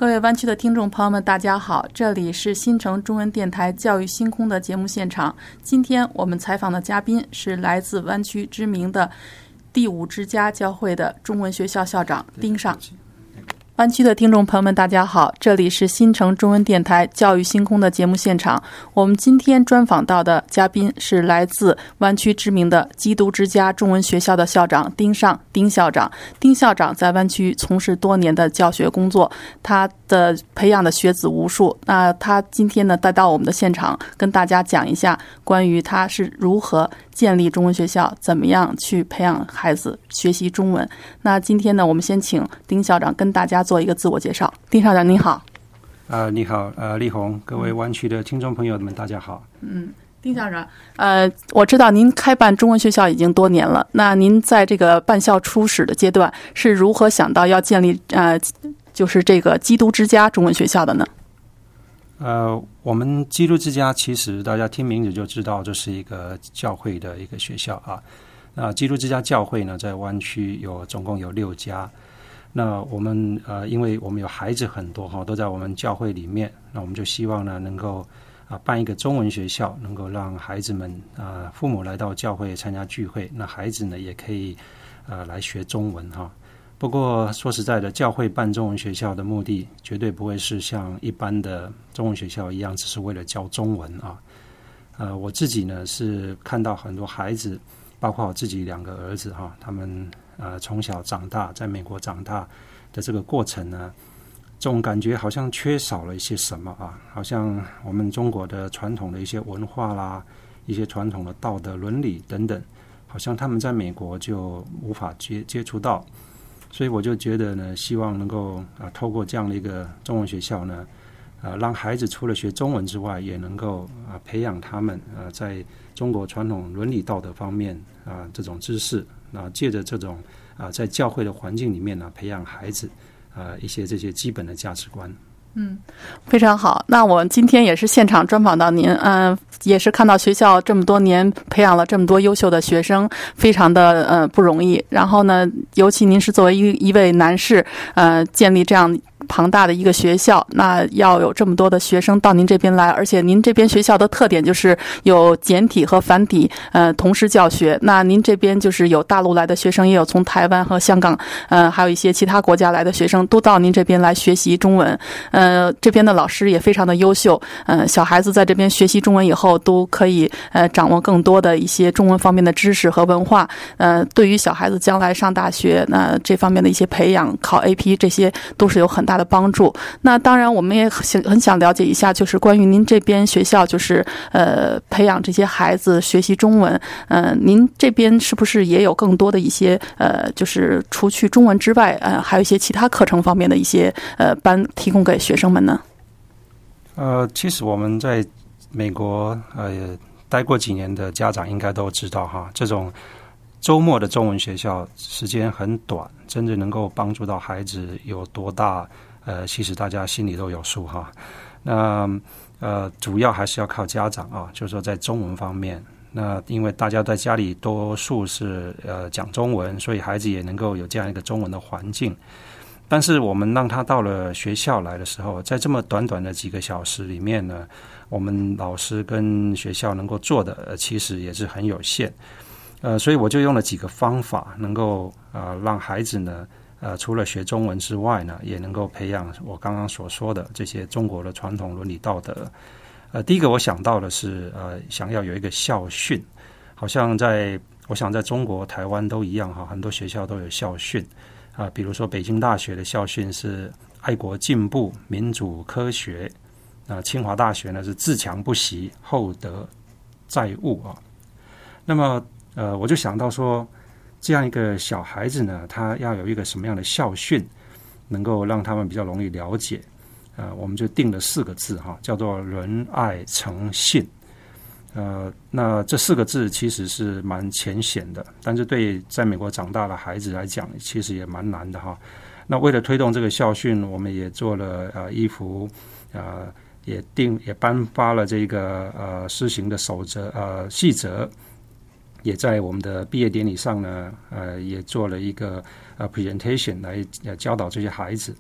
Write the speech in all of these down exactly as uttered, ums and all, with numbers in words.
各位湾区的听众朋友们，大家好，这里是新城中文电台教育星空的节目现场。今天我们采访的嘉宾是来自湾区知名的第五之家教会的中文学校校长丁尚。湾区的听众朋友们，大家好，这里是新城中文电台教育星空的节目现场。我们今天专访到的嘉宾是来自湾区知名的基督之家中文学校的校长丁尚，丁校长。丁校长在湾区从事多年的教学工作，他的培养的学子无数。那他今天呢带到我们的现场，跟大家讲一下关于他是如何建立中文学校，怎么样去培养孩子学习中文。那今天呢，我们先请丁校长跟大家做一个自我介绍。丁校长您好。 呃，你好，呃，丽红，各位湾区的听众朋友们，大家好。 嗯，丁校长，呃，我知道您开办中文学校已经多年了，那您在这个办校初始的阶段是如何想到要建立呃，就是这个基督之家中文学校的呢？ 呃，我们基督之家其实大家听名字就知道，这是一个教会的一个学校啊。那基督之家教会呢，在湾区有总共有六家。那我们呃，因为我们有孩子很多哈，都在我们教会里面，那我们就希望呢，能够啊办一个中文学校，能够让孩子们啊父母来到教会参加聚会，那孩子呢也可以呃来学中文哈。不过说实在的，教会办中文学校的目的绝对不会是像一般的中文学校一样，只是为了教中文啊。呃，我自己呢是看到很多孩子，包括我自己两个儿子哈，他们呃从小长大，在美国长大的这个过程呢，总感觉好像缺少了一些什么啊，好像我们中国的传统的一些文化啦，一些传统的道德伦理等等，好像他们在美国就无法接接触到。所以我就觉得呢，希望能够啊，透过这样的一个中文学校呢，啊，让孩子除了学中文之外，也能够啊培养他们啊在中国传统伦理道德方面啊这种知识，啊借着这种啊在教会的环境里面呢，培养孩子啊一些这些基本的价值观。 嗯，非常好。那我今天也是现场专访到您，嗯、呃，也是看到学校这么多年培养了这么多优秀的学生，非常的呃不容易。然后呢，尤其您是作为一一位男士，呃，建立这样庞大的一个学校，那要有这么多的学生到您这边来，而且您这边学校的特点就是有简体和繁体呃同时教学。那您这边就是有大陆来的学生，也有从台湾和香港，呃，还有一些其他国家来的学生，都到您这边来学习中文。呃，这边的老师也非常的优秀，呃，小孩子在这边学习中文以后，都可以呃掌握更多的一些中文方面的知识和文化。呃，对于小孩子将来上大学，那这方面的一些培养、考 A P 这些都是有很大的帮助。那当然，我们也很很想了解一下，就是关于您这边学校，就是呃培养这些孩子学习中文，呃，您这边是不是也有更多的一些呃，就是除去中文之外，呃，还有一些其他课程方面的一些呃班提供给学生们呢？ 呃，其实我们在美国呃待过几年的家长应该都知道哈，这种周末的中文学校时间很短，真正能够帮助到孩子有多大，呃，其实大家心里都有数哈。那呃，主要还是要靠家长啊，就是说在中文方面，那因为大家在家里多数是呃讲中文，所以孩子也能够有这样一个中文的环境。但是我们让他到了学校来的时候，在这么短短的几个小时里面呢，我们老师跟学校能够做的，呃、其实也是很有限。呃，所以我就用了几个方法，能够呃让孩子呢，呃除了学中文之外呢，也能够培养我刚刚所说的这些中国的传统伦理道德。呃，第一个我想到的是，呃，想要有一个校训，好像在我想在中国、台湾都一样哈，很多学校都有校训。啊，比如说北京大学的校训是爱国进步、民主科学，啊，清华大学呢是自强不息、厚德载物啊。那么，呃，我就想到说，这样一个小孩子呢，他要有一个什么样的校训，能够让他们比较容易了解。呃，我们就定了四个字哈，叫做仁爱诚信。呃，那这四个字其实是蛮浅显的，但是对在美国长大的孩子来讲，其实也蛮难的哈。那为了推动这个校训，我们也做了呃衣服，呃，也定也颁发了这个呃施行的守则呃细则，也在我们的毕业典礼上呢，呃，也做了一个呃 presentation 来教导这些孩子。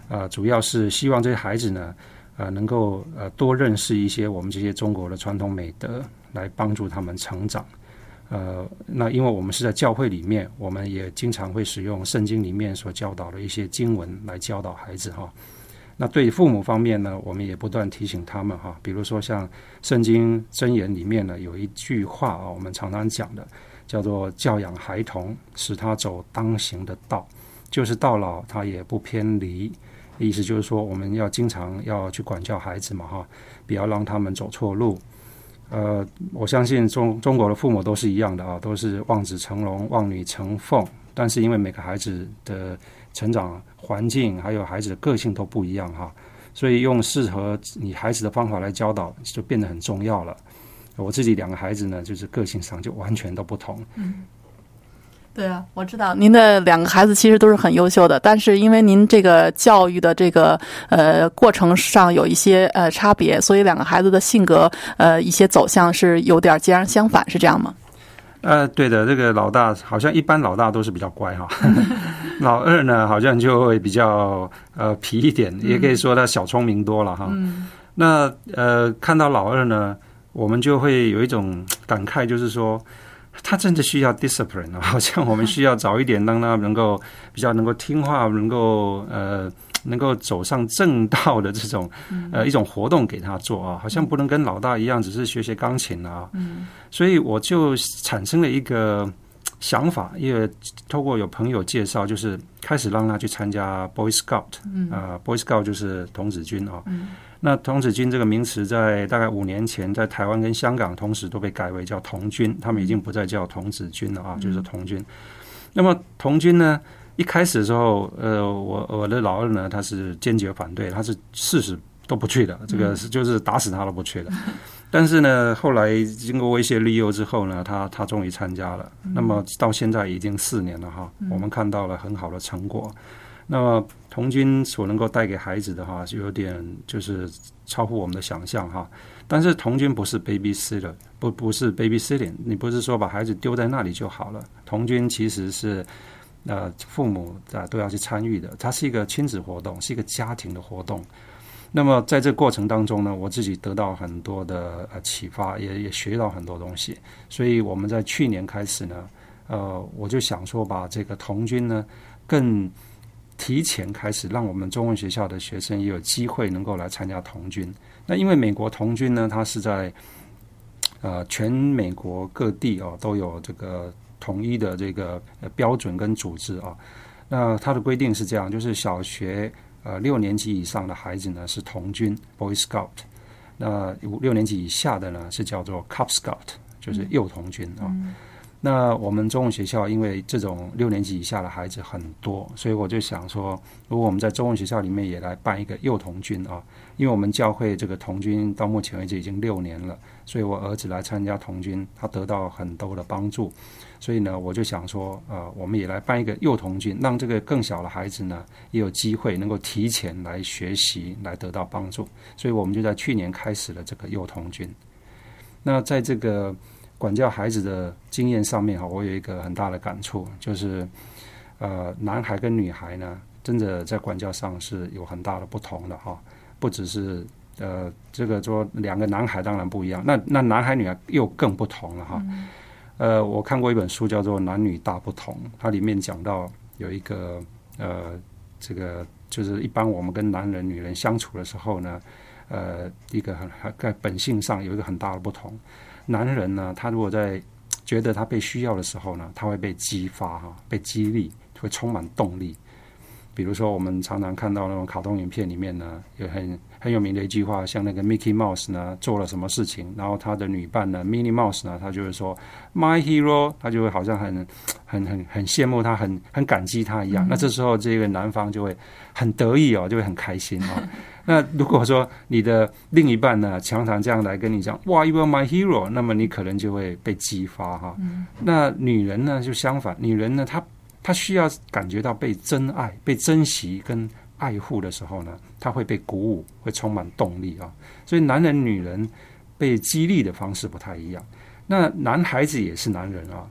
呃，主要是希望这些孩子呢，呃，能够呃多认识一些我们这些中国的传统美德，来帮助他们成长。呃，那因为我们是在教会里面，我们也经常会使用圣经里面所教导的一些经文来教导孩子哈。那对父母方面呢，我们也不断提醒他们哈，比如说像圣经箴言里面呢有一句话啊，我们常常讲的叫做教养孩童，使他走当行的道，就是到老他也不偏离。意思就是说，我们要经常要去管教孩子嘛哈，不要让他们走错路。呃，我相信中中国的父母都是一样的啊，都是望子成龙、望女成凤，但是因为每个孩子的成长环境还有孩子的个性都不一样哈，所以用适合你孩子的方法来教导就变得很重要了。我自己两个孩子呢，就是个性上就完全都不同。 嗯，对啊，我知道您的两个孩子其实都是很优秀的，但是因为您这个教育的这个呃过程上有一些呃差别，所以两个孩子的性格呃一些走向是有点截然相反，是这样吗？ 呃，对的，这个老大好像一般老大都是比较乖哈，老二呢好像就会比较呃皮一点，也可以说他小聪明多了哈。嗯、那呃看到老二呢，我们就会有一种感慨，就是说他真的需要 discipline 啊，好像我们需要早一点让他能够比较能够听话，能够呃。能够走上正道的这种呃一种活动给他做啊，好像不能跟老大一样只是学学钢琴啊。嗯，所以我就产生了一个想法，因为透过有朋友介绍，就是开始让他去参加 Boy Scout， 嗯啊、呃、，Boy Scout 就是童子军啊。嗯，那童子军这个名词在大概五年前，在台湾跟香港同时都被改为叫童军，他们已经不再叫童子军了啊，就是童军。那么童军呢？一开始的时候，呃，我我的老二呢，他是坚决反对，他是誓死都不去的，这个是就是打死他都不去的。但是呢，后来经过一些利诱之后呢，他他终于参加了。那么到现在已经四年了哈，我们看到了很好的成果。那么童军所能够带给孩子的哈，就有点就是超乎我们的想象哈。但是童军不是 babysitter， 不不是 babysitting， 你不是说把孩子丢在那里就好了。童军其实是。呃，父母啊都要去参与的，它是一个亲子活动，是一个家庭的活动。那么在这个过程当中呢，我自己得到很多的呃启发，也也学到很多东西。所以我们在去年开始呢，呃，我就想说把这个童军呢更提前开始，让我们中文学校的学生也有机会能够来参加童军。那因为美国童军呢，它是在呃全美国各地哦都有这个。统一的这个标准跟组织啊，那它的规定是这样，就是小学呃六年级以上的孩子呢是童军 Boy Scout， 那六年级以下的呢是叫做 Cub Scout， 就是幼童军啊。嗯、那我们中文学校因为这种六年级以下的孩子很多，所以我就想说，如果我们在中文学校里面也来办一个幼童军啊，因为我们教会这个童军到目前为止已经六年了，所以我儿子来参加童军，他得到很多的帮助。所以呢，我就想说，呃，我们也来办一个幼童军，让这个更小的孩子呢，也有机会能够提前来学习，来得到帮助。所以我们就在去年开始了这个幼童军。那在这个管教孩子的经验上面哈，我有一个很大的感触，就是呃，男孩跟女孩呢，真的在管教上是有很大的不同的哈，不只是呃，这个说两个男孩当然不一样，那那男孩女孩又更不同了哈。嗯呃，我看过一本书叫做《男女大不同》，它里面讲到有一个呃，这个就是一般我们跟男人、女人相处的时候呢，呃，一个很在本性上有一个很大的不同。男人呢，他如果在觉得他被需要的时候呢，他会被激发哈，被激励，会充满动力。比如说，我们常常看到那种卡通影片里面呢，有很很有名的一句话，像那个 Mickey Mouse 呢做了什么事情，然后他的女伴呢 Minnie Mouse 呢，他就会说 My hero， 他就会好像很很很很羡慕他，很很感激他一样。嗯、那这时候这个男方就会很得意哦，就会很开心哦。那如果说你的另一半呢，常常这样来跟你讲，哇 ，You are my hero， 那么你可能就会被激发哈。嗯、那女人呢就相反，女人呢她。他需要感觉到被真爱、被珍惜跟爱护的时候呢，他会被鼓舞，会充满动力啊。所以男人、女人被激励的方式不太一样。那男孩子也是男人啊，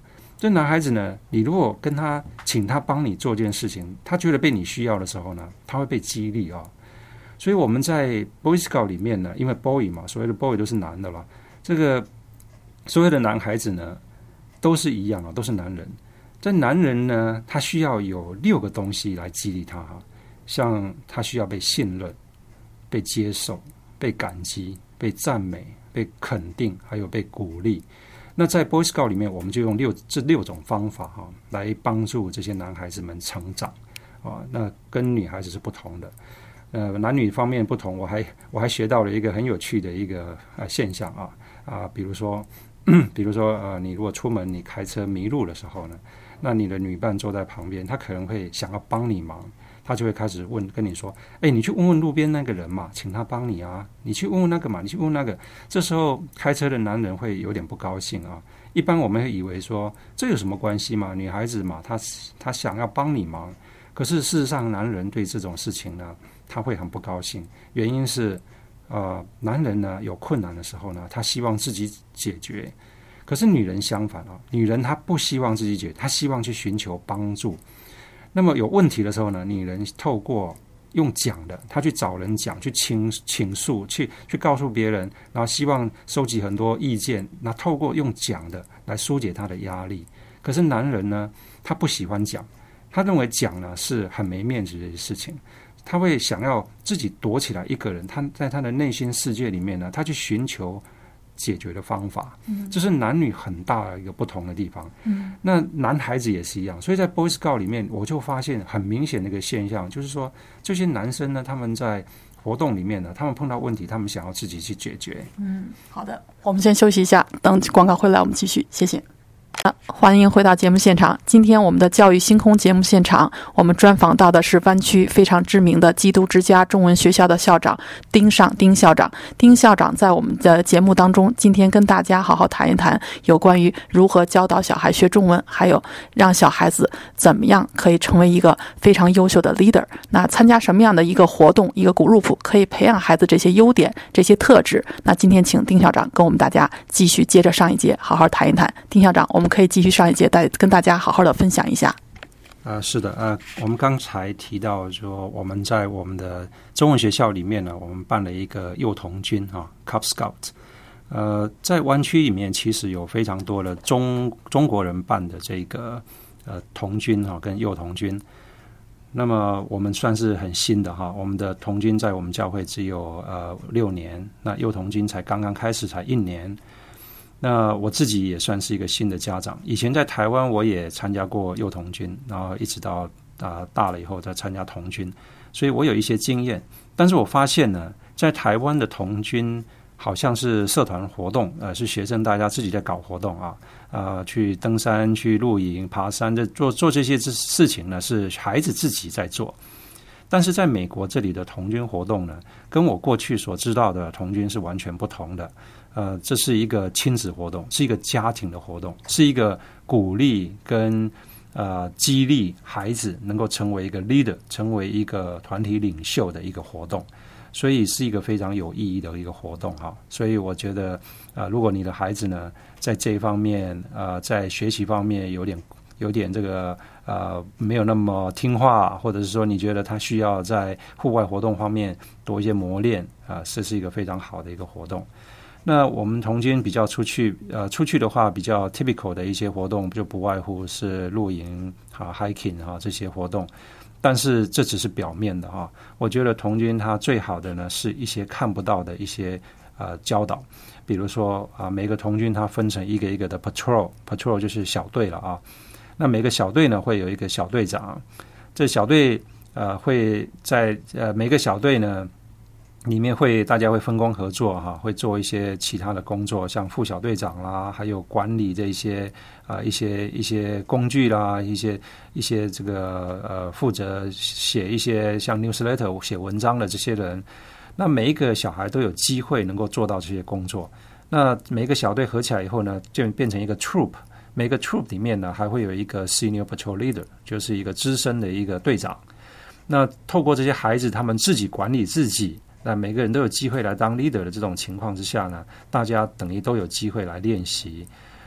这男孩子呢，你如果跟他请他帮你做件事情，他觉得被你需要的时候呢，他会被激励啊、哦。所以我们在 Boy Scout 里面呢，因为 boy 嘛，所谓的 boy 都是男的了，这个所有的男孩子呢都是一样啊，都是男人。这男人呢，他需要有六个东西来激励他哈，像他需要被信任、被接受、被感激、被赞美、被肯定，还有被鼓励。那在 Boy Scout 里面，我们就用六这六种方法哈，来帮助这些男孩子们成长啊。那跟女孩子是不同的，呃，男女方面不同。我还我还学到了一个很有趣的一个呃现象啊啊，比如说，比如说呃，你如果出门你开车迷路的时候呢，那你的女伴坐在旁边，她可能会想要帮你忙。他就会开始问跟你说，哎，你去问问路边那个人嘛，请他帮你啊，你去问问那个嘛，你去问那个。这时候开车的男人会有点不高兴啊。一般我们会以为说，这有什么关系嘛，女孩子嘛，她她想要帮你忙。可是事实上，男人对这种事情呢，他会很不高兴。原因是，呃，男人呢有困难的时候呢，他希望自己解决。可是女人相反啊，女人她不希望自己解决，她希望去寻求帮助。那么有问题的时候呢，女人透过用讲的，她去找人讲，去倾倾诉，去去告诉别人，然后希望收集很多意见，那透过用讲的来疏解她的压力。可是男人呢，他不喜欢讲，他认为讲呢是很没面子的事情，他会想要自己躲起来一个人，他在他的内心世界里面呢，他去寻求解决的方法，这是男女很大的一个不同的地方。嗯，那男孩子也是一样，所以在 Boy Scout 里面，我就发现很明显的一个现象，就是说这些男生呢，他们在活动里面呢，他们碰到问题，他们想要自己去解决。 嗯，好的，我们先休息一下，等广告回来我们继续，谢谢。欢迎回到节目现场。今天我们的教育星空节目现场，我们专访到的是湾区非常知名的基督之家中文学校的校长丁尚丁校长。丁校长在我们的节目当中，今天跟大家好好谈一谈有关于如何教导小孩学中文，还有让小孩子怎么样可以成为一个非常优秀的 leader。那参加什么样的一个活动，一个 group 可以培养孩子这些优点、这些特质？那今天请丁校长跟我们大家继续接着上一节好好谈一谈。丁校长，我们可以继续上一节带跟大家好好的分享一下。 呃，是的，呃，我们刚才提到说，我们在我们的中文学校里面呢，我们办了一个幼童军啊 ，Cub Scout。呃，在湾区里面，其实有非常多的中中国人办的这个呃童军哈、啊，跟幼童军。那么我们算是很新的哈，我们的童军在我们教会只有呃六年，那幼童军才刚刚开始，才一年。那我自己也算是一个新的家长，以前在台湾我也参加过幼童军，然后一直到啊、呃、大了以后再参加童军，所以我有一些经验。但是我发现呢，在台湾的童军好像是社团活动，呃，是学生大家自己在搞活动啊，呃，去登山、去露营、爬山，这做做这些事情呢，是孩子自己在做。但是在美国这里的童军活动呢，跟我过去所知道的童军是完全不同的。呃，这是一个亲子活动，是一个家庭的活动，是一个鼓励跟呃激励孩子能够成为一个 leader， 成为一个团体领袖的一个活动，所以是一个非常有意义的一个活动哈。所以我觉得，呃，如果你的孩子呢，在这一方面，呃，在学习方面有点有点这个呃没有那么听话，或者是说你觉得他需要在户外活动方面多一些磨练啊、呃，这是一个非常好的一个活动。那我们童军比较出去，呃，出去的话比较 typical 的一些活动，就不外乎是露营啊、hiking 啊这些活动。但是这只是表面的哈，我觉得童军它最好的呢是一些看不到的一些呃教导，比如说啊，每个童军它分成一个一个的 patrol，patrol 就是小队了啊。那每个小队呢会有一个小队长，这小队呃会在呃每个小队呢。里面会大家会分工合作哈，会做一些其他的工作，像副小队长啦，还有管理这一些啊、呃、一些一些工具啦，一些一些这个呃负责写一些像 newsletter 写文章的这些人，那每一个小孩都有机会能够做到这些工作。那每一个小队合起来以后呢，就变成一个 troop， 每个 troop 里面呢还会有一个 senior patrol leader， 就是一个资深的一个队长。那透过这些孩子他们自己管理自己。那每个人都有机会来当 leader 的这种情况之下呢，大家等于都有机会来练习。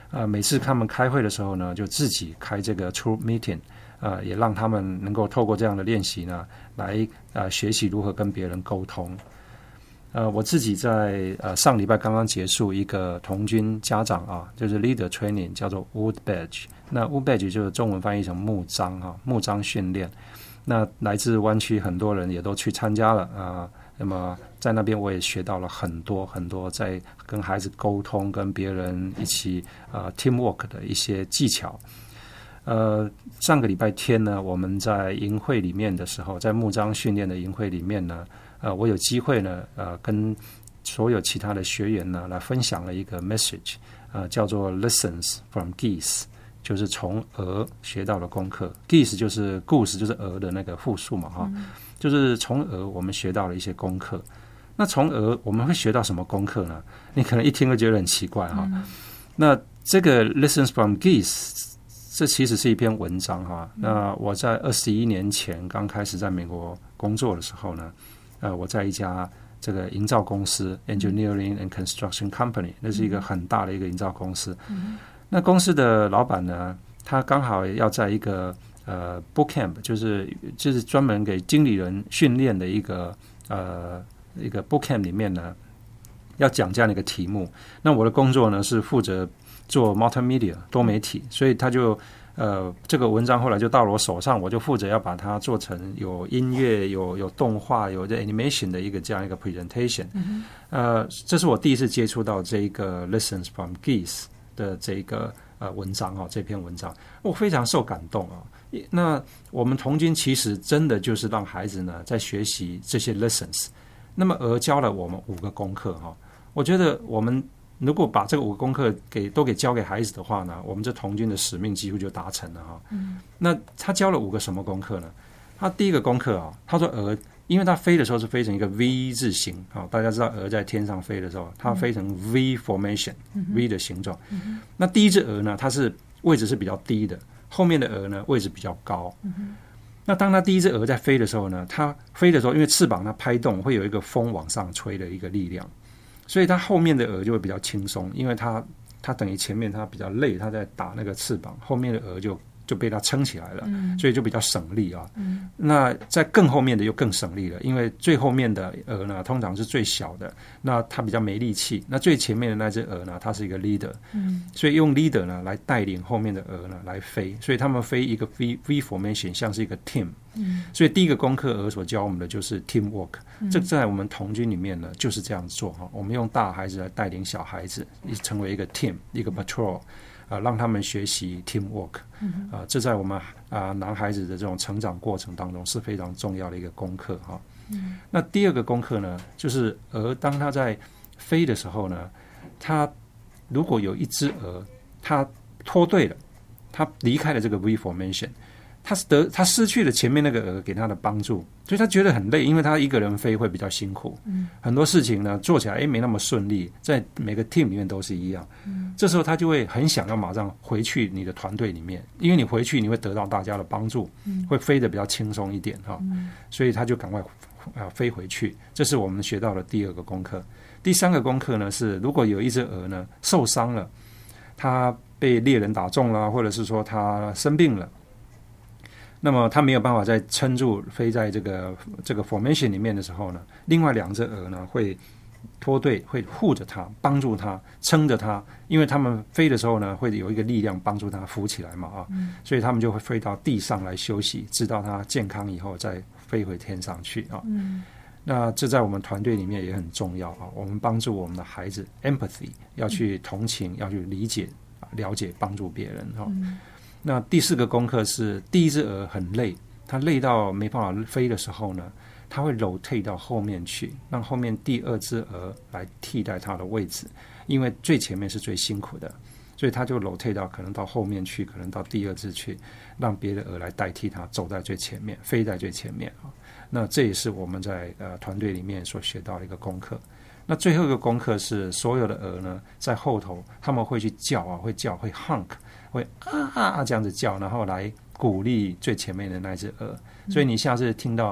呃，每次他们开会的时候呢，就自己开这个 troop meeting， 呃，也让他们能够透过这样的练习呢，来呃学习如何跟别人沟通。呃，我自己在呃上礼拜刚刚结束一个童军家长啊，就是 leader training， 叫做 Wood Badge。那 Wood Badge 就是中文翻译成木章哈、啊，木章训练。那来自湾区很多人也都去参加了啊。那么在那边我也学到了很多很多在跟孩子沟通、跟别人一起呃 teamwork 的一些技巧。呃，上个礼拜天呢，我们在营会里面的时候，在木章训练的营会里面呢，呃，我有机会呢，呃，跟所有其他的学员呢来分享了一个 message， 呃，叫做 Lessons from Geese， 就是从鹅学到的功课。Geese 就是故事，就是鹅的那个复数嘛，哈、嗯，就是从鹅我们学到了一些功课。那从鹅我们会学到什么功课呢？你可能一听会觉得很奇怪哈。嗯、那这个 Lessons from Geese，这其实是一篇文章哈。那我在二十一年前刚开始在美国工作的时候呢，呃，我在一家这个营造公司 Engineering and Construction Company， 那是一个很大的一个营造公司。嗯、那公司的老板呢，他刚好要在一个呃 boot camp， 就是就是专门给经理人训练的一个呃一个 boot camp 里面呢，要讲这样的一个题目。那我的工作呢是负责做 multimedia 多媒体，所以他就呃这个文章后来就到了我手上，我就负责要把它做成有音乐、有有动画、有这 animation 的一个这样一个 presentation。嗯、呃，这是我第一次接触到这一个 Lessons from Geese 的这个呃文章哦，这篇文章我非常受感动啊。那我们童军其实真的就是让孩子呢在学习这些 lessons。那么而教了我们五个功课哈，我觉得我们如果把这个五个功课给都给交给孩子的话呢，我们这童军的使命几乎就达成了哈。嗯、那他教了五个什么功课呢？他第一个功课啊，他说鹅，因为它飞的时候是飞成一个 V 字形啊，大家知道鹅在天上飞的时候，它飞成 V formation，V 的形状。嗯、那第一只鹅呢，它是位置是比较低的，后面的鹅呢位置比较高。嗯、那当它第一只鹅在飞的时候呢，它飞的时候，因为翅膀它拍动会有一个风往上吹的一个力量。所以它后面的鹅就会比较轻松，因为它它等于前面它比较累，它在打那个翅膀，后面的鹅就就被它撑起来了，嗯、所以就比较省力啊。嗯、那在更后面的又更省力了，因为最后面的鹅呢通常是最小的，那它比较没力气。那最前面的那只鹅呢，它是一个 leader，嗯、所以用 leader 呢来带领后面的鹅呢来飞，所以他们飞一个 V V formation， 像是一个 team。嗯、所以第一个功课鹅所教我们的就是 teamwork，嗯、这在我们童军里面呢就是这样做哈。我们用大孩子来带领小孩子，成为一个 team， 一个 patrol，啊、呃，让他们学习 teamwork， 啊、嗯呃，这在我们啊、呃、男孩子的这种成长过程当中是非常重要的一个功课哈。嗯、那第二个功课呢，就是鹅当它在飞的时候呢，它如果有一只鹅它脱队了，它离开了这个 V formation。他得他失去了前面那个鹅给他的帮助，所以他觉得很累，因为他一个人飞会比较辛苦，嗯、很多事情呢做起来诶没那么顺利，在每个 team 里面都是一样，嗯、这时候他就会很想要马上回去你的团队里面，因为你回去你会得到大家的帮助，嗯、会飞得比较轻松一点哈，嗯、所以他就赶快啊飞回去，这是我们学到的第二个功课。第三个功课呢是，如果有一只鹅呢受伤了，它被猎人打中了，或者是说它生病了。那么它没有办法再撑住飞在这个这个 formation 里面的时候呢，另外两只鹅呢会脱队，会护着它，帮助它，撑着它，因为他们飞的时候呢会有一个力量帮助它浮起来嘛啊，嗯、所以他们就会飞到地上来休息，直到它健康以后再飞回天上去啊。嗯、那这在我们团队里面也很重要啊，我们帮助我们的孩子 empathy， 要去同情，要去理解、了解、帮助别人哈。嗯那第四个功课是，第一只鹅很累，它累到没办法飞的时候呢，它会 rotate 到后面去，让后面第二只鹅来替代它的位置，因为最前面是最辛苦的，所以它就 rotate 到可能到后面去，可能到第二只去，让别的鹅来代替它走在最前面，飞在最前面啊。那这也是我们在呃团队里面所学到的一个功课。那最后一个功课是，所有的鹅呢在后头，他们会去叫啊，会叫，会 honk。会啊啊这样子叫，然后来鼓励最前面的那只鹅。所以你下次听到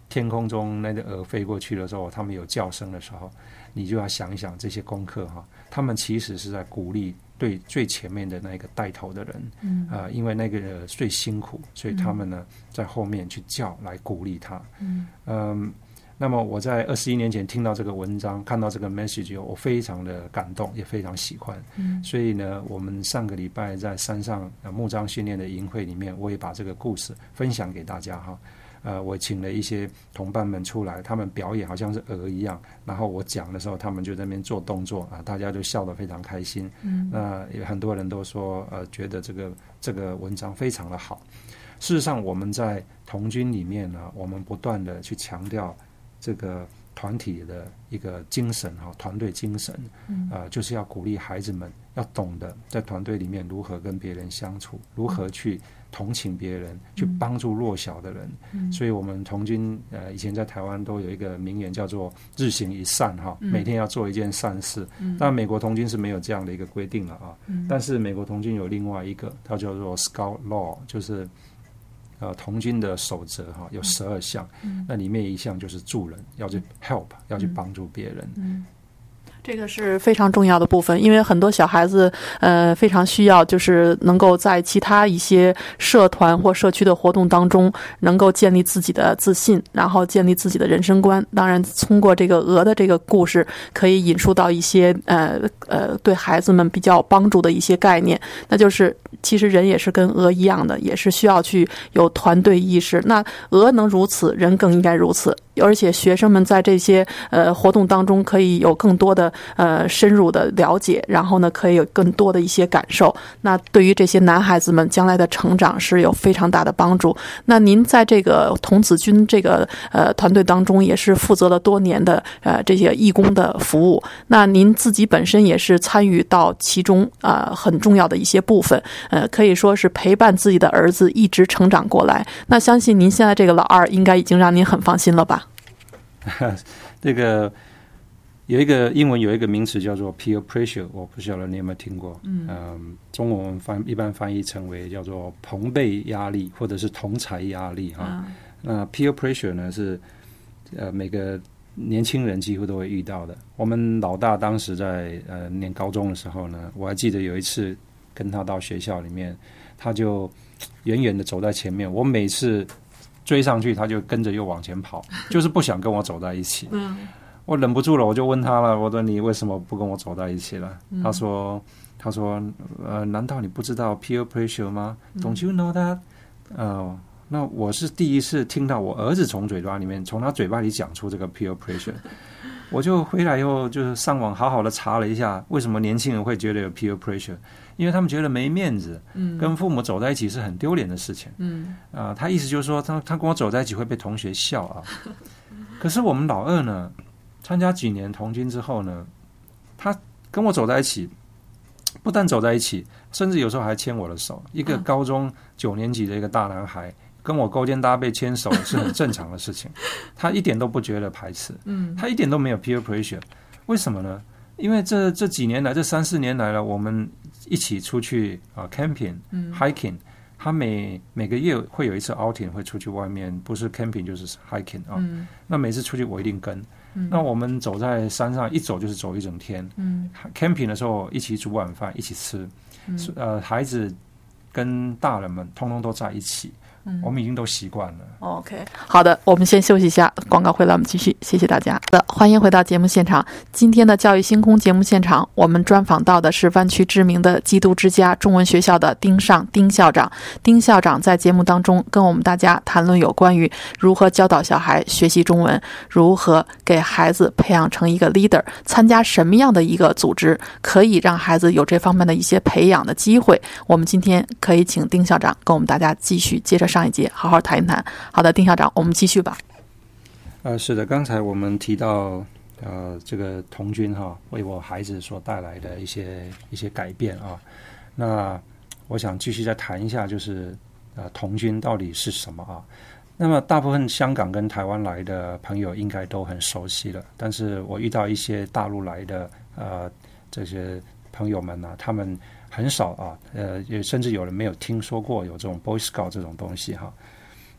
天空中那个蛾飞过去的时候，他们有叫声的时候，你就要想一想这些功课哈，他们其实是在鼓励对最前面的那个带头的人，嗯，呃，因为那个最辛苦，所以他们呢、嗯、在后面去叫来鼓励他，嗯。嗯，那么我在二十一年前听到这个文章，看到这个 message， 我非常的感动，也非常喜欢。嗯，所以呢，我们上个礼拜在山上呃牧章训练的营会里面，我也把这个故事分享给大家哈。呃，我请了一些同伴们出来，他们表演好像是鹅一样，然后我讲的时候，他们就在那边做动作啊，大家就笑得非常开心。嗯，那有很多人都说，呃，觉得这个这个文章非常的好。事实上，我们在童军里面呢，我们不断的去强调这个团体的一个精神哈，团队精神，嗯，呃，就是要鼓励孩子们要懂得在团队里面如何跟别人相处，如何去同情别人，去帮助弱小的人。嗯，所以我们童军呃以前在台湾都有一个名言叫做日行一善哈，每天要做一件善事。嗯，但美国童军是没有这样的一个规定了啊。嗯，但是美国童军有另外一个，它叫做 Scout Law， 就是呃，童军的守则哈有十二项，嗯，那里面一项就是助人，要去 help， 要去帮助别人。嗯， 这个是非常重要的部分，因为很多小孩子呃非常需要，就是能够在其他一些社团或社区的活动当中，能够建立自己的自信，然后建立自己的人生观。当然，通过这个鹅的这个故事，可以引述到一些呃呃对孩子们比较帮助的一些概念，那就是其实人也是跟鹅一样的，也是需要去有团队意识。那鹅能如此，人更应该如此。而且学生们在这些呃活动当中可以有更多的呃深入的了解，然后呢可以有更多的一些感受。那对于这些男孩子们将来的成长是有非常大的帮助。那您在这个童子军这个呃团队当中也是负责了多年的呃这些义工的服务。那您自己本身也是参与到其中啊、呃、很重要的一些部分，呃可以说是陪伴自己的儿子一直成长过来。那相信您现在这个老二应该已经让您很放心了吧？ 这个有一个英文有一个名词叫做 peer pressure， 我不晓得你有没有听过。嗯，呃、中文我们翻一般翻译成为叫做朋辈压力或者是同侪压力哈。嗯、那 peer pressure 呢是呃每个年轻人几乎都会遇到的。我们老大当时在呃念高中的时候呢，我还记得有一次跟他到学校里面，他就远远的走在前面，我每次追上去他就跟着又往前跑，就是不想跟我走在一起。嗯，我忍不住了，我就问他了，我说你为什么不跟我走在一起了？嗯、他说他说呃难道你不知道 peer pressure 吗？嗯、Don't you know that？ 呃那我是第一次听到我儿子从嘴巴里面从他嘴巴里讲出这个 peer pressure。我就回来以后就是上网好好的查了一下，为什么年轻人会觉得有 peer pressure？ 因为他们觉得没面子，嗯，跟父母走在一起是很丢脸的事情，嗯，啊、呃，他意思就是说他他跟我走在一起会被同学笑啊。可是我们老二呢，参加几年童军之后呢，他跟我走在一起，不但走在一起，甚至有时候还牵我的手。一个高中九年级的一个大男孩，跟我勾肩搭背牵手是很正常的事情，他一点都不觉得排斥，嗯，他一点都没有 peer pressure。为什么呢？因为这这几年来，这三四年来了，我们一起出去啊、呃、camping、嗯、hiking， 他每每个月会有一次 outing， 会出去外面，不是 camping 就是 hiking 啊、嗯。那每次出去我一定跟。嗯、那我们走在山上，一走就是走一整天。嗯、camping 的时候一起煮晚饭，一起吃。嗯、呃，孩子跟大人们通通都在一起。我们已经都习惯了。 OK， 好的，我们先休息一下，广告回来我们继续，谢谢大家。的，欢迎回到节目现场。今天的教育星空节目现场，我们专访到的是湾区知名的基督之家中文学校的丁尚丁校长。丁校长在节目当中跟我们大家谈论有关于如何教导小孩学习中文，如何给孩子培养成一个 leader， 参加什么样的一个组织可以让孩子有这方面的一些培养的机会。我们今天可以请丁校长跟我们大家继续接着上一节好好谈一谈。好的，丁校长，我们继续吧。 呃，是的，刚才我们提到呃这个童军哈为我孩子所带来的一些一些改变啊，那我想继续再谈一下，就是呃童军到底是什么啊？那么大部分香港跟台湾来的朋友应该都很熟悉了，但是我遇到一些大陆来的呃这些朋友们呢、啊，他们很少啊，呃，也甚至有人没有听说过有这种 Boy Scout 这种东西哈。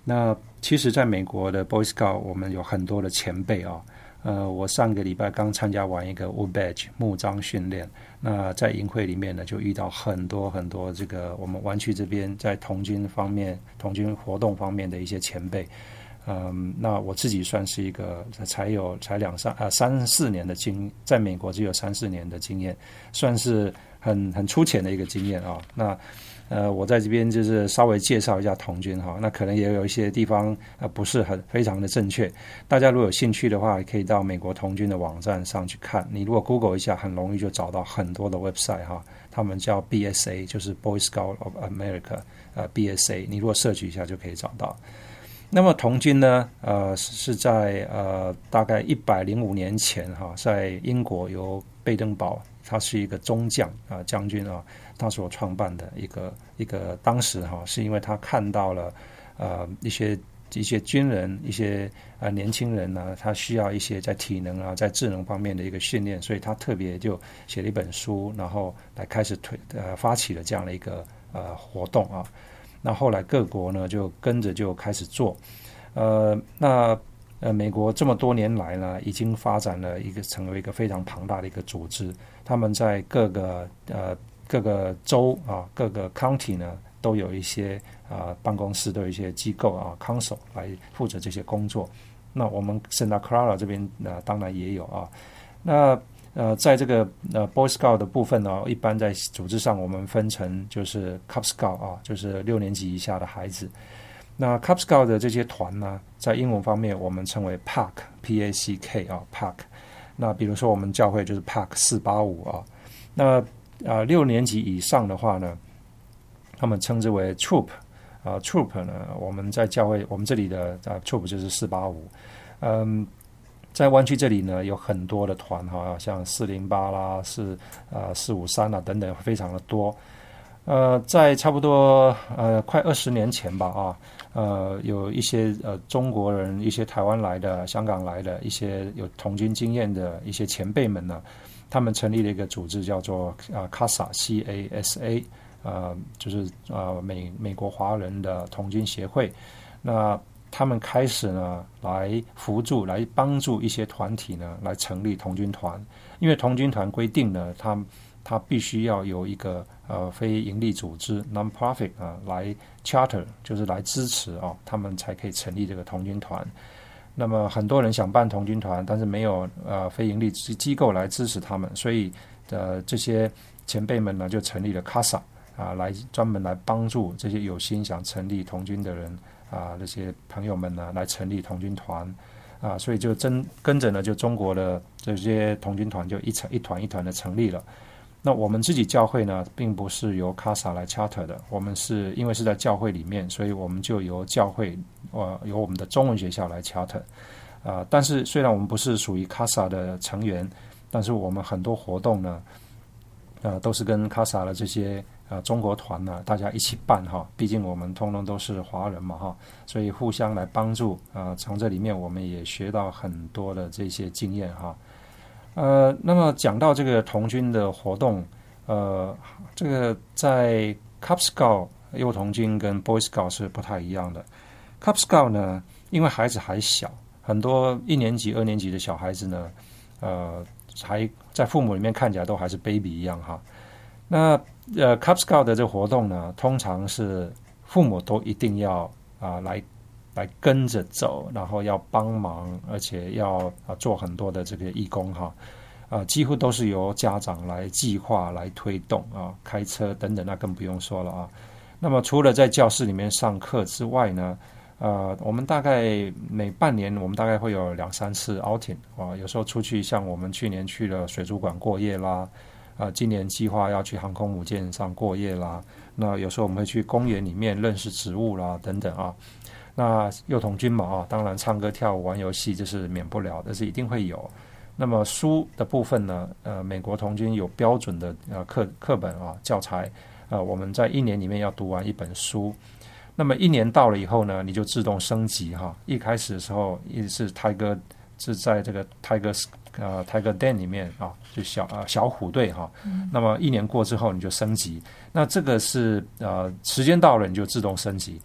那其实在美国的 Boy Scout 我们有很多的前辈啊，呃，我上个礼拜刚参加完一个 Wood Badge 木章训练，那在营会里面呢就遇到很多很多这个我们湾区这边在童军方面童军活动方面的一些前辈。嗯，那我自己算是一个才有才两三啊三四年的经，在美国只有三四年的经验，算是很很粗浅的一个经验啊。那呃，我在这边就是稍微介绍一下童军哈，那可能也有一些地方呃不是很非常的正确。大家如果有兴趣的话，可以到美国童军的网站上去看。你如果 Google 一下，很容易就找到很多的 website 哈，他们叫 B S A， 就是 Boy Scout of America， 呃 B S A， 你如果 search 一下就可以找到。那么童军呢，呃，是在呃大概一百零五年前哈，在英国由贝登堡，他是一个中将啊、呃、将军啊，他所创办的一个一个，当时哈是因为他看到了呃一些一些军人一些呃年轻人呢，他需要一些在体能啊在智能方面的一个训练，所以他特别就写了一本书，然后来开始推呃发起了这样的一个呃活动啊。那后来各国呢就跟着就开始做，呃，那呃美国这么多年来呢，已经发展了一个成为一个非常庞大的一个组织，他们在各个呃各个州啊各个 county 呢都有一些啊、呃、办公室，都有一些机构啊 council 来负责这些工作。那我们 Santa Clara 这边呢当然也有啊，那。呃，在这个呃 Boy Scout 的部分呢，一般在组织上我们分成就是 Cub Scout 啊，就是六年级以下的孩子。那 Cub Scout 的这些团呢，在英文方面我们称为 P A C P A C K 啊 P A C。那比如说我们教会就是 P A C 四八五啊。那呃六年级以上的话呢，他们称之为 Troop 啊 Troop 呢，我们在教会我们这里的呃 Troop 就是四八五，嗯。在湾区这里呢，有很多的团哈，像四零八啦、四啊四五三啦等等，非常的多。呃，在差不多呃快二十年前吧啊，呃有一些呃中国人、一些台湾来的、香港来的一些有童军经验的一些前辈们呢，他们成立了一个组织，叫做啊 C A S A C A S A， 呃就是呃美美国华人的童军协会。那他们开始呢，来辅助、来帮助一些团体呢，来成立童军团。因为童军团规定呢，它它必须要有一个呃非营利组织 non-profit 啊、呃、来 charter， 就是来支持啊、哦，他们才可以成立这个童军团。那么很多人想办童军团，但是没有呃非营利机构来支持他们，所以呃这些前辈们呢就成立了 C A S A 啊，来专门来帮助这些有心想成立童军的人。啊，那些朋友们呢，来成立童军团啊，所以就真跟着呢，就中国的这些童军团就一成一团一团的成立了。那我们自己教会呢，并不是由 C A S A 来 charter 的，我们是因为是在教会里面，所以我们就由教会呃由我们的中文学校来 charter 啊。但是虽然我们不是属于 C A S A 的成员，但是我们很多活动呢，呃，都是跟 C A S A 的这些。啊，中国团呢，大家一起办哈，毕竟我们通通都是华人嘛哈，所以互相来帮助啊。从这里面我们也学到很多的这些经验哈。呃，那么讲到这个童军的活动，呃，这个在 Cub Scout 幼童军跟 Boy Scout 是不太一样的。Cub Scout 呢，因为孩子还小，很多一年级、二年级的小孩子呢，呃，还在父母里面看起来都还是 baby 一样哈。那呃 Cub Scout 的这个活动呢，通常是父母都一定要啊、呃、来来跟着走，然后要帮忙，而且要啊做很多的这个义工哈，啊、呃、几乎都是由家长来计划、来推动啊，开车等等，那更不用说了啊。那么除了在教室里面上课之外呢，呃，我们大概每半年我们大概会有两三次 outing 啊，有时候出去，像我们去年去了水族馆过夜啦。啊，今年计划要去航空母舰上过夜啦。那有时候我们会去公园里面认识植物啦，等等啊。那幼童军嘛啊，当然唱歌、跳舞、玩游戏这是免不了的，是一定会有。那么书的部分呢，呃，美国童军有标准的呃课课本啊教材，呃，我们在一年里面要读完一本书。那么一年到了以后呢，你就自动升级哈。一开始的时候，一直是泰戈是在这个泰戈呃 Tiger Den 里面啊，就小呃小虎队哈、嗯。那么一年过之后你就升级，那这个是呃时间到了你就自动升级。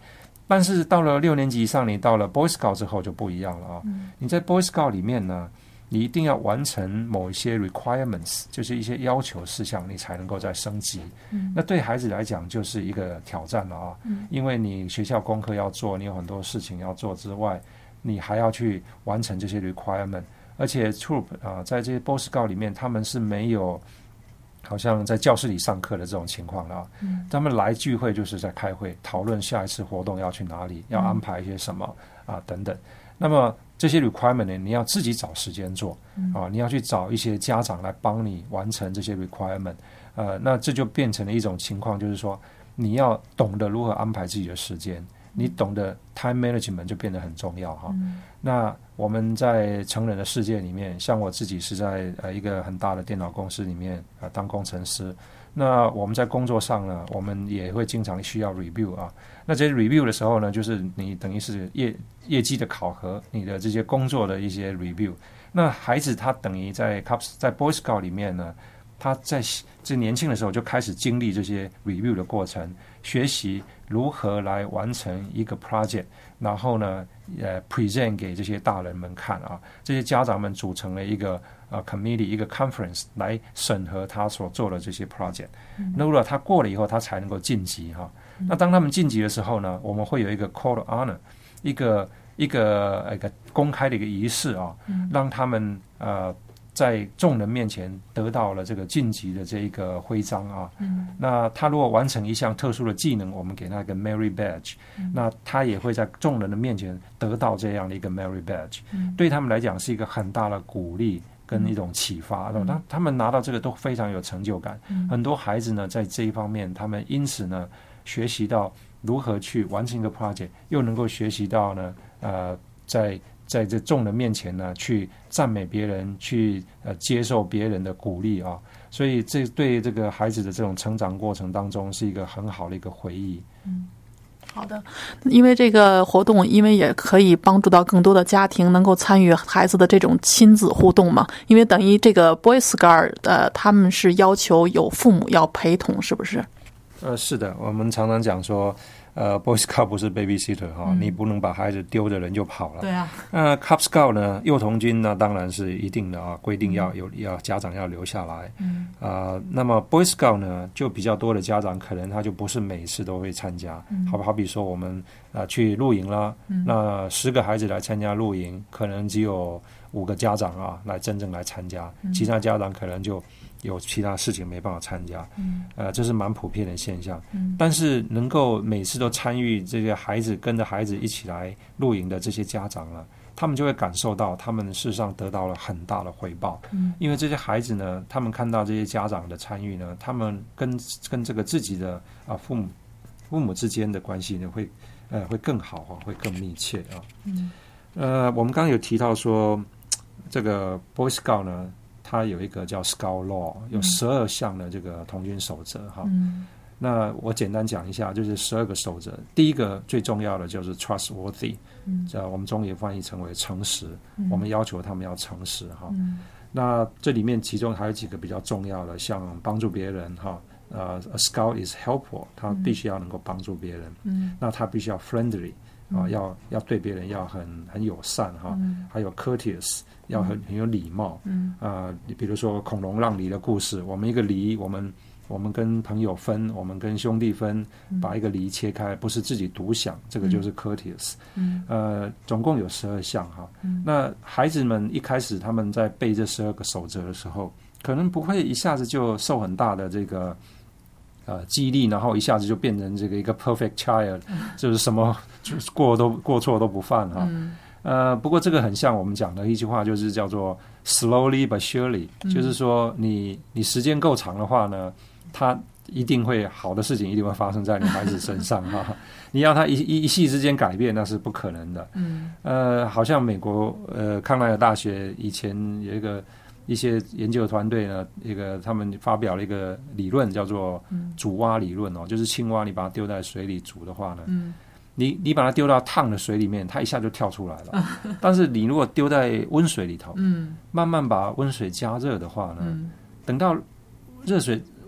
但是到了六年级以上，你到了 Boy Scout 之后就不一样了啊。 嗯、 你在 Boy Scout 里面呢，你一定要完成某一些 requirements， 就是一些要求事项，你才能够再升级。 嗯、 那对孩子来讲就是一个挑战了啊， 嗯、 因为你学校功课要做，你有很多事情要做之外，你还要去完成这些 requirement。而且 troop 啊，在这些 Boy Scout 里面，他们是没有好像在教室里上课的这种情况了啊。 嗯、 他们来聚会就是在开会，讨论下一次活动要去哪里，要安排一些什么啊等等。那么这些 requirement 呢，你要自己找时间做啊，你要去找一些家长来帮你完成这些 requirement。呃，那这就变成了一种情况，就是说你要懂得如何安排自己的时间，你懂得 time management 就变得很重要哈。 嗯、 那我们在成人的世界里面，像我自己是在呃一个很大的电脑公司里面啊、呃、当工程师。那我们在工作上呢，我们也会经常需要 review 啊。那这些 review 的时候呢，就是你等于是业业绩的考核，你的这些工作的一些 review。那孩子他等于在 Cubs 在 Boy Scout 里面呢，他在最年轻的时候就开始经历这些 review 的过程，学习如何来完成一个 project， 然后呢，呃 present 给这些大人们看啊。这些家长们组成了一个呃 committee， 一个 conference 来审核他所做的这些 project。那如果他过了以后，他才能够晋级哈。那当他们晋级的时候呢，我们会有一个 call of honor， 一个一个一个公开的一个仪式啊，让他们呃。在众人面前得到了这个晋级的这一个徽章啊， 嗯、 那他如果完成一项特殊的技能，我们给他一个 merit badge，嗯、那他也会在众人的面前得到这样的一个 merit badge，嗯、对他们来讲是一个很大的鼓励跟一种启发，嗯、他他们拿到这个都非常有成就感，嗯、很多孩子呢在这一方面，他们因此呢学习到如何去完成一个 project， 又能够学习到呢呃在在这众人面前呢，去赞美别人，去呃接受别人的鼓励啊，所以这对这个孩子的这种成长过程当中是一个很好的一个回忆。 嗯，好的，因为这个活动，因为也可以帮助到更多的家庭能够参与孩子的这种亲子互动嘛，因为等于这个 Boy Scout 呃，他们是要求有父母要陪同，是不是？ 呃，是的，我们常常讲说。呃 ，Boy Scout 不是 babysitter 哈、哦嗯，你不能把孩子丢着人就跑了。 对啊。 那 Cub Scout 呢，幼童军呢，当然是一定的啊，规定要有要家长要留下来。嗯。啊、呃，那么 Boy Scout 呢，就比较多的家长可能他就不是每次都会参加。嗯。好好比说我们啊、呃、去露营啦，嗯、那十个孩子来参加露营，可能只有五个家长啊来真正来参加，嗯、其他家长可能就。有其他事情没办法参加，嗯，呃，这是蛮普遍的现象。嗯，但是能够每次都参与这个孩子跟着孩子一起来露营的这些家长呢，他们就会感受到他们事实上得到了很大的回报。嗯，因为这些孩子呢，他们看到这些家长的参与呢，他们跟跟这个自己的啊父母父母之间的关系呢，会呃会更好啊，会更密切啊。嗯，呃，我们刚刚有提到说这个 Boy Scout 呢。它有一个叫 Scout Law， 有十二项的这个童军守则哈。嗯、那我简单讲一下，就是十二个守则。第一个最重要的就是 trustworthy， 嗯，我们中文翻译成为诚实。嗯、我们要求他们要诚实哈。嗯、那这里面其中还有几个比较重要的，像帮助别人哈。呃 ，a Scout is helpful， 他必须要能够帮助别人。嗯，那他必须要 friendly。啊，要要对别人要很很友善哈，嗯、还有 courteous， 要很很有礼貌。嗯，啊、呃，比如说孔融让梨的故事，我们一个梨，我们我们跟朋友分，我们跟兄弟分，嗯、把一个梨切开，不是自己独享，这个就是 courteous。嗯，呃，总共有十二项哈。嗯、那孩子们一开始他们在背这十二个守则的时候，可能不会一下子就受很大的这个。呃，激励，然后一下子就变成这个一个 perfect child，、嗯、就是什么过都过错都不犯哈。嗯、呃，不过这个很像我们讲的一句话，就是叫做 slowly but surely，、嗯、就是说你你时间够长的话呢，它一定会好的事情一定会发生在你孩子身上哈。你要他一一一夕之间改变，那是不可能的。嗯，呃，好像美国呃康奈尔大学以前有一个。一些研究团队呢，一个他们发表了一个理论，叫做煮蛙理论哦，就是青蛙你把它丢在水里煮的话呢，嗯、你你把它丢到烫的水里面，它一下就跳出来了。但是你如果丢在温水里头，嗯、慢慢把温水加热的话呢，嗯、等到热水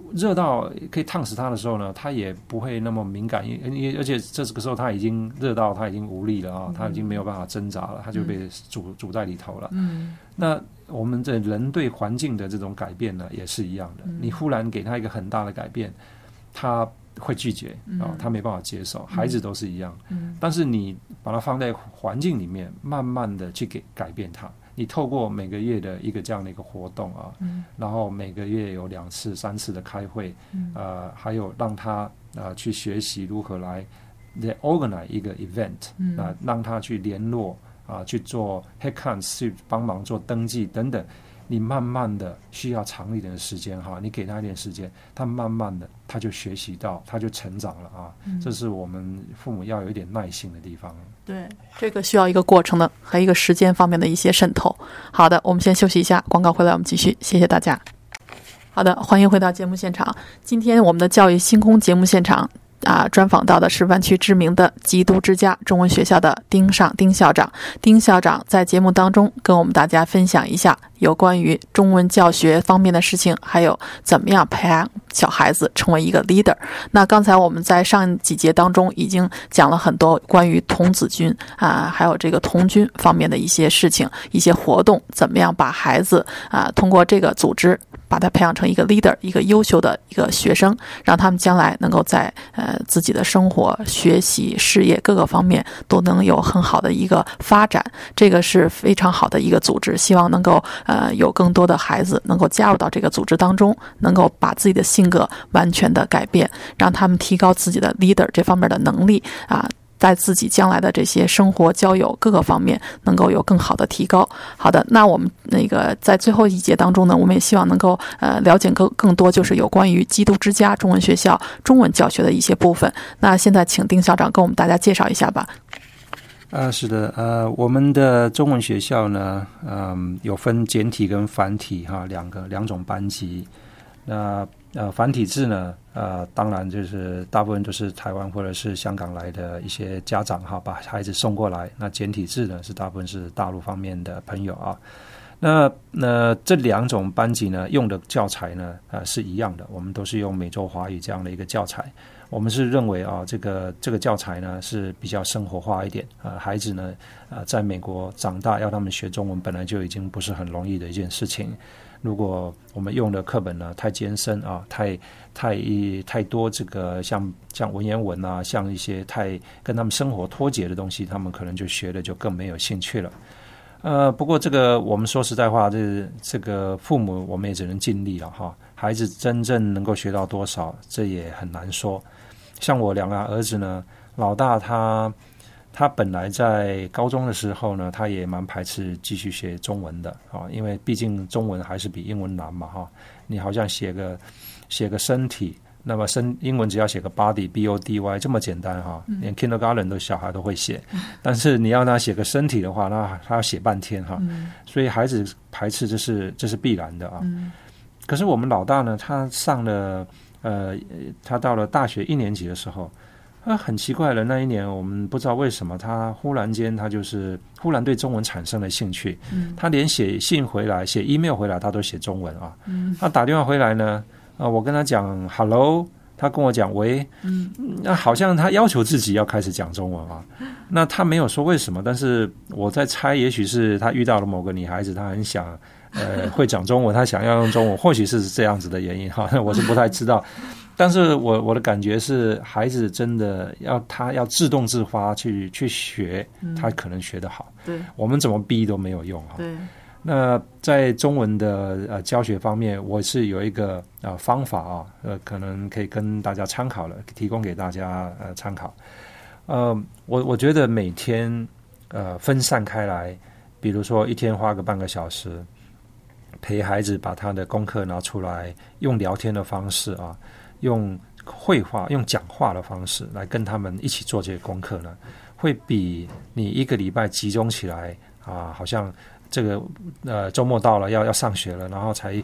热到可以烫死他的时候呢，他也不会那么敏感，因而且这个时候他已经热到他已经无力了啊，他已经没有办法挣扎了，他就被煮煮在里头了。嗯，那我们这人对环境的这种改变呢，也是一样的。你忽然给他一个很大的改变，他会拒绝啊，他没办法接受。孩子都是一样，但是你把它放在环境里面，慢慢的去给改变它。你透过每个月的一个这样的一个活动啊，嗯、然后每个月有两次、三次的开会，嗯、呃，还有让他呃去学习如何来 organize 一个 event， 嗯、呃，让他去联络啊、呃，去做 headcounts， 去帮忙做登记等等。你慢慢的需要长一点的时间哈，你给他一点时间，他慢慢的他就学习到，他就成长了啊。嗯、这是我们父母要有一点耐心的地方。 对，这个需要一个过程的，和一个时间方面的一些渗透。好的，我们先休息一下，广告回来我们继续，谢谢大家。好的，欢迎回到节目现场。今天我们的教育星空节目现场啊，专访到的是湾区知名的基督之家中文学校的丁尚丁校长。丁校长在节目当中跟我们大家分享一下有关于中文教学方面的事情，还有怎么样培养小孩子成为一个 leader。那刚才我们在上几节当中已经讲了很多关于童子军啊，还有这个童军方面的一些事情、一些活动，怎么样把孩子啊通过这个组织把他培养成一个 leader， 一个优秀的一个学生，让他们将来能够在呃自己的生活、学习、事业各个方面都能有很好的一个发展。这个是非常好的一个组织，希望能够呃有更多的孩子能够加入到这个组织当中，能够把自己的性格完全的改变，让他们提高自己的 leader 这方面的能力啊。在自己将来的这些生活、交友各个方面能够有更好的提高。好的，那我们那个在最后一节当中呢，我们也希望能够呃了解更更多，就是有关于基督之家中文学校中文教学的一些部分。那现在请丁校长跟我们大家介绍一下吧。 啊，是的，呃，我们的中文学校呢，嗯，有分简体跟繁体哈，两个两种班级。那呃，繁体字呢，呃，当然就是大部分都是台湾或者是香港来的一些家长哈，把孩子送过来。那简体字呢，是大部分是大陆方面的朋友啊。那那这两种班级呢，用的教材呢，呃，是一样的，我们都是用美洲华语这样的一个教材。我们是认为啊，这个这个教材呢是比较生活化一点啊、呃，孩子呢，呃，在美国长大要他们学中文，本来就已经不是很容易的一件事情。如果我们用的课本呢太艰深啊，太太太多这个像像文言文啊，像一些太跟他们生活脱节的东西，他们可能就学的就更没有兴趣了。呃，不过这个我们说实在话，这这个父母我们也只能尽力了哈。孩子真正能够学到多少，这也很难说。像我两个儿子呢，老大他他本来在高中的时候呢，他也蛮排斥继续学中文的啊，因为毕竟中文还是比英文难嘛哈。你好像写个写个身体，那么身英文只要写个 body b o d y 这么简单哈，连 kindergarten 的小孩都会写，但是你要他写个身体的话，那他要写半天哈，所以孩子排斥这是这是必然的啊。可是我们老大呢，他上了呃，他到了大学一年级的时候。那很奇怪了，那一年我们不知道为什么，他忽然间他就是忽然对中文产生了兴趣。嗯，他连写信回来、写 email 回来，他都写中文啊。嗯，他打电话回来呢，啊、呃，我跟他讲 hello， 他跟我讲喂，嗯，那好像他要求自己要开始讲中文啊。那他没有说为什么，但是我在猜，也许是他遇到了某个女孩子，他很想呃会讲中文，他想要用中文，或许是这样子的原因哈，我是不太知道。但是我我的感觉是，孩子真的要他要自动自发去去学，他可能学得好。对，我们怎么逼都没有用哈。对。那在中文的呃教学方面，我是有一个呃方法啊，呃，可能可以跟大家参考了，提供给大家呃参考。呃，我我觉得每天呃分散开来，比如说一天花个半个小时，陪孩子把他的功课拿出来，用聊天的方式啊。用绘画、用讲话的方式来跟他们一起做这些功课呢，会比你一个礼拜集中起来啊，好像这个呃周末到了要要上学了，然后才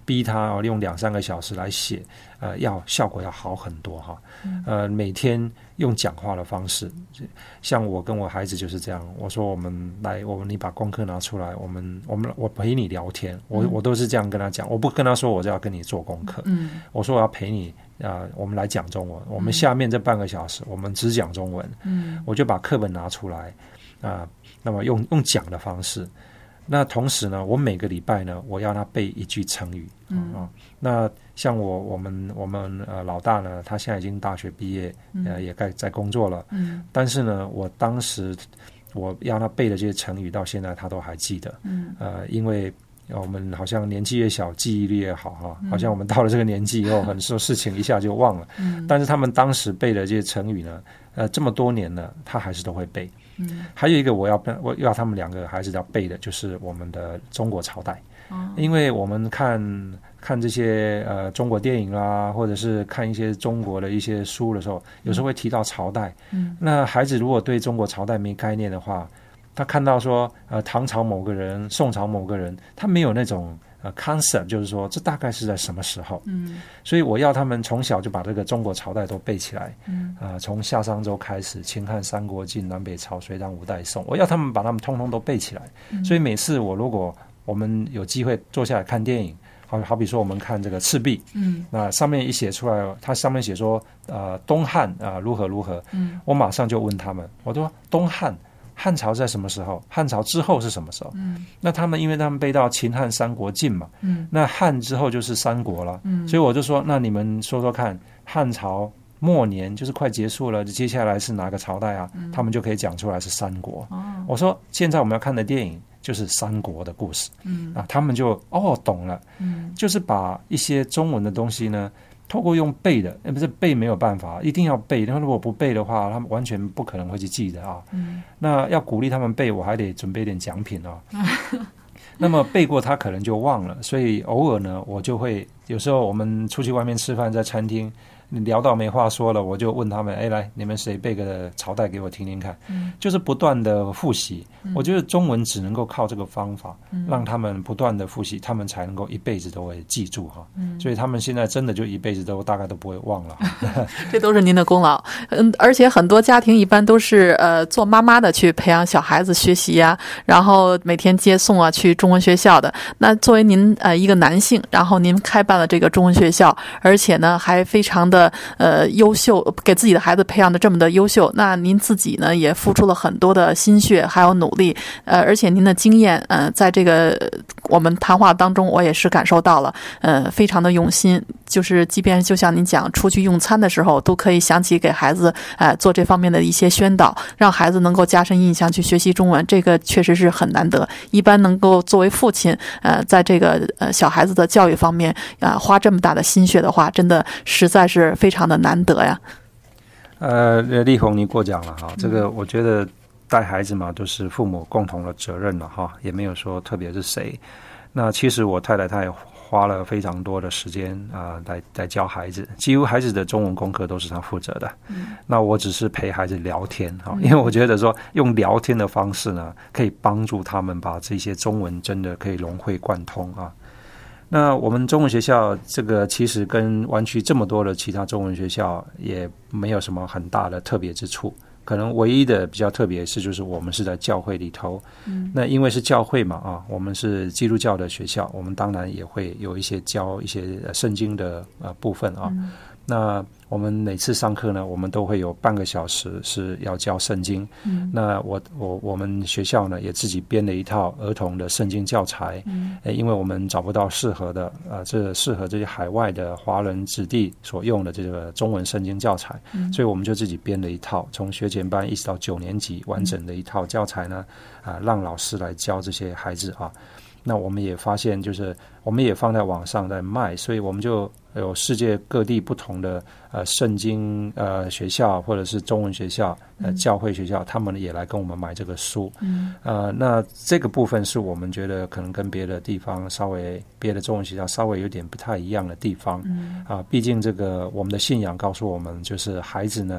逼他哦用两三个小时来写，呃，要效果要好很多哈。呃，每天用讲话的方式，像我跟我孩子就是这样，我说我们来，我们你把功课拿出来，我们我们我陪你聊天，我我都是这样跟他讲，我不跟他说我就要跟你做功课，嗯，我说我要陪你啊、呃，我们来讲中文，我们下面这半个小时我们只讲中文，嗯，我就把课本拿出来啊、呃，那么用用讲的方式。那同时呢，我每个礼拜呢，我要他背一句成语。嗯啊，那像我我们我们呃老大呢，他现在已经大学毕业，呃也该在工作了。嗯，但是呢，我当时我要他背的这些成语，到现在他都还记得。嗯，呃，因为我们好像年纪越小，记忆力越好哈。好像我们到了这个年纪以后，很多事情一下就忘了。嗯，但是他们当时背的这些成语呢，呃，这么多年了，他还是都会背。嗯，还有一个我要我要他们两个孩子要背的就是我们的中国朝代，哦、因为我们看看这些呃中国电影啦，或者是看一些中国的一些书的时候，有时候会提到朝代。嗯，那孩子如果对中国朝代没概念的话，他看到说呃唐朝某个人、宋朝某个人，他没有那种。呃 concept 就是说这大概是在什么时候，嗯，所以我要他们从小就把这个中国朝代都背起来，嗯，呃，从夏商周开始，秦汉三国晋南北朝隋唐五代宋，我要他们把他们通通都背起来，嗯，所以每次我如果我们有机会坐下来看电影，好好比说我们看这个赤壁，嗯，那上面一写出来，它上面写说呃东汉啊、呃、如何如何，嗯，我马上就问他们，我说东汉。汉朝在什么时候？汉朝之后是什么时候？嗯，那他们因为他们背到秦汉三国晋嘛，嗯，那汉之后就是三国了，嗯，所以我就说，那你们说说看，汉朝末年就是快结束了，接下来是哪个朝代啊？嗯，他们就可以讲出来是三国。哦，我说现在我们要看的电影就是三国的故事，嗯啊，他们就哦懂了，嗯，就是把一些中文的东西呢。透过用背的，不是背没有办法，一定要背。因为如果不背的话，他们完全不可能会去记得啊。嗯，那要鼓励他们背，我还得准备点奖品啊。那么背过他可能就忘了，所以偶尔呢，我就会有时候我们出去外面吃饭，在餐厅聊到没话说了，我就问他们：哎，来，你们谁背个朝代给我听听看？嗯，就是不断的复习。嗯，我觉得中文只能够靠这个方法，嗯，让他们不断的复习，他们才能够一辈子都会记住哈。嗯，所以他们现在真的就一辈子都大概都不会忘了。 这都是您的功劳。嗯，而且很多家庭一般都是呃做妈妈的去培养小孩子学习呀、啊，然后每天接送啊去中文学校的。那作为您呃一个男性，然后您开办了这个中文学校，而且呢还非常的。呃，优秀，给自己的孩子培养的这么的优秀，那您自己呢也付出了很多的心血还有努力，呃，而且您的经验，呃，在这个我们谈话当中，我也是感受到了，呃，非常的用心。就是即便就像您讲，出去用餐的时候，都可以想起给孩子，呃，做这方面的一些宣导，让孩子能够加深印象去学习中文，这个确实是很难得。一般能够作为父亲，呃，在这个呃小孩子的教育方面，啊、呃，花这么大的心血的话，真的实在是非常的难得呀。 呃，丽红，你过奖了哈，这个我觉得带孩子嘛，都是父母共同的责任了哈，也没有说特别是谁。那其实我太太她也花了非常多的时间啊、呃，来来教孩子，几乎孩子的中文功课都是她负责的。嗯，那我只是陪孩子聊天哈，因为我觉得说用聊天的方式呢，可以帮助他们把这些中文真的可以融会贯通啊。那我们中文学校这个其实跟湾区这么多的其他中文学校也没有什么很大的特别之处，可能唯一的比较特别是就是我们是在教会里头，嗯，那因为是教会嘛啊，我们是基督教的学校，我们当然也会有一些教一些圣经的呃部分啊。嗯，那我们每次上课呢，我们都会有半个小时是要教圣经。嗯，那我我我们学校呢也自己编了一套儿童的圣经教材。嗯，因为我们找不到适合的呃，这适合这些海外的华人子弟所用的这个中文圣经教材。嗯，所以我们就自己编了一套，从学前班一直到九年级完整的一套教材呢，啊、呃，让老师来教这些孩子啊。那我们也发现，就是我们也放在网上在卖，所以我们就有世界各地不同的呃圣经呃学校或者是中文学校呃教会学校，他们也来跟我们买这个书。嗯，呃，那这个部分是我们觉得可能跟别的地方稍微别的中文学校稍微有点不太一样的地方。嗯，啊，毕竟这个我们的信仰告诉我们，就是孩子呢。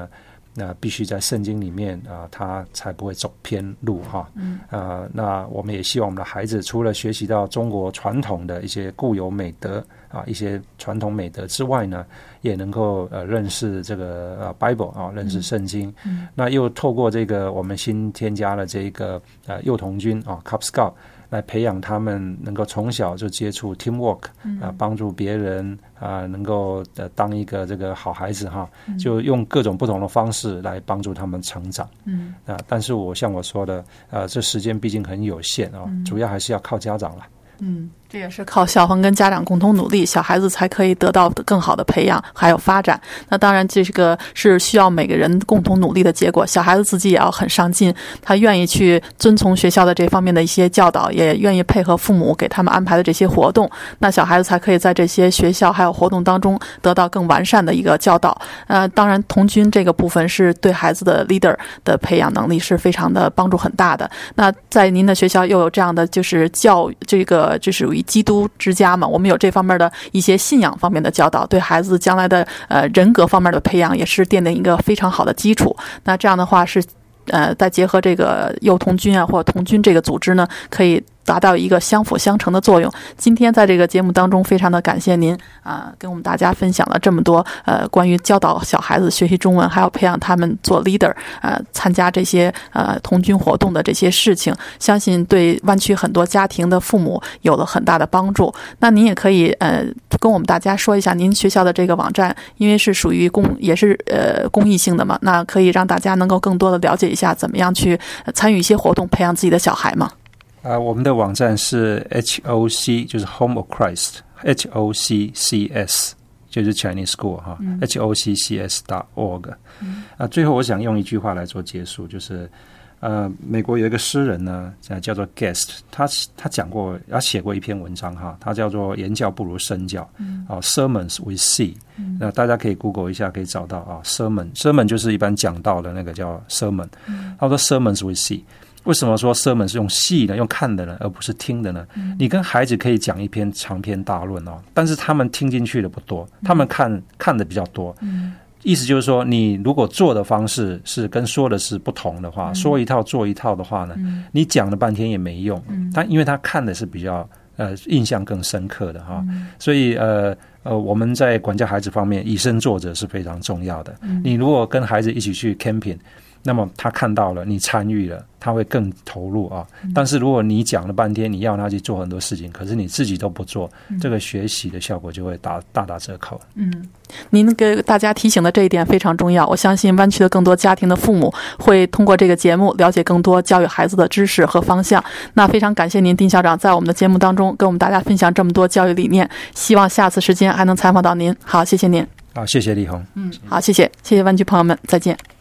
那必须在圣经里面啊、呃，他才不会走偏路哈。嗯。呃，那我们也希望我们的孩子除了学习到中国传统的一些固有美德啊，一些传统美德之外呢，也能够呃认识这个呃 Bible 啊，认识圣经。嗯。那又透过这个我们新添加了这个呃幼童军啊 Cub Scout。来培养他们能够从小就接触 teamwork 啊、呃，帮助别人啊、呃，能够呃当一个这个好孩子哈，就用各种不同的方式来帮助他们成长。嗯啊、呃，但是我像我说的，呃，这时间毕竟很有限啊、哦，主要还是要靠家长了。 嗯，这也是靠校方跟家长共同努力，小孩子才可以得到更好的培养还有发展。那当然这个是需要每个人共同努力的结果，小孩子自己也要很上进，他愿意去遵从学校的这方面的一些教导，也愿意配合父母给他们安排的这些活动，那小孩子才可以在这些学校还有活动当中得到更完善的一个教导。呃，当然童军这个部分是对孩子的 leader 的培养能力是非常的帮助很大的。那在您的学校又有这样的就是教这个就属于基督之家嘛，我们有这方面的一些信仰方面的教导，对孩子将来的呃人格方面的培养也是奠定一个非常好的基础。那这样的话是呃再结合这个幼童军啊或者童军这个组织呢，可以达到一个相辅相成的作用。今天在这个节目当中非常的感谢您啊、呃，跟我们大家分享了这么多呃关于教导小孩子学习中文还有培养他们做 leader 呃参加这些呃童军活动的这些事情，相信对湾区很多家庭的父母有了很大的帮助。那您也可以呃跟我们大家说一下您学校的这个网站，因为是属于公也是呃公益性的嘛，那可以让大家能够更多的了解一下怎么样去参与一些活动培养自己的小孩嘛。 啊、呃，我们的网站是 H O C， 就是 Home of Christ，H O C C S 就是 Chinese School 哈、嗯、，H O C C S dot org。嗯、啊，最后我想用一句话来做结束，就是呃，美国有一个诗人呢，叫做 Guest， 他他讲过，他写过一篇文章哈，他叫做言教不如身教，嗯、啊 ，Sermons with C， 那、嗯、大家可以 Google 一下，可以找到啊 ，Sermon Sermon 就是一般讲道的那个叫 Sermon，、嗯、他说 Sermons with C。为什么说 sermon 是用细的用看的呢，而不是听的呢？嗯、你跟孩子可以讲一篇长篇大论哦，但是他们听进去的不多，他们看、嗯、看的比较多。嗯、意思就是说，你如果做的方式是跟说的是不同的话，嗯、说一套做一套的话呢，嗯、你讲了半天也没用。嗯、但因为他看的是比较呃印象更深刻的哈，嗯、所以呃呃我们在管教孩子方面以身作则是非常重要的。嗯、你如果跟孩子一起去 camping，那么他看到了，你参与了，他会更投入啊。但是如果你讲了半天，你要他去做很多事情，可是你自己都不做，这个学习的效果就会大大打折扣。嗯， 您给大家提醒的这一点非常重要。我相信湾区的更多家庭的父母会通过这个节目了解更多教育孩子的知识和方向。那非常感谢您，丁校长在我们的节目当中跟我们大家分享这么多教育理念。希望下次时间还能采访到您。好，谢谢您。 好，谢谢丽红。 嗯，好，谢谢，谢谢湾区朋友们，再见。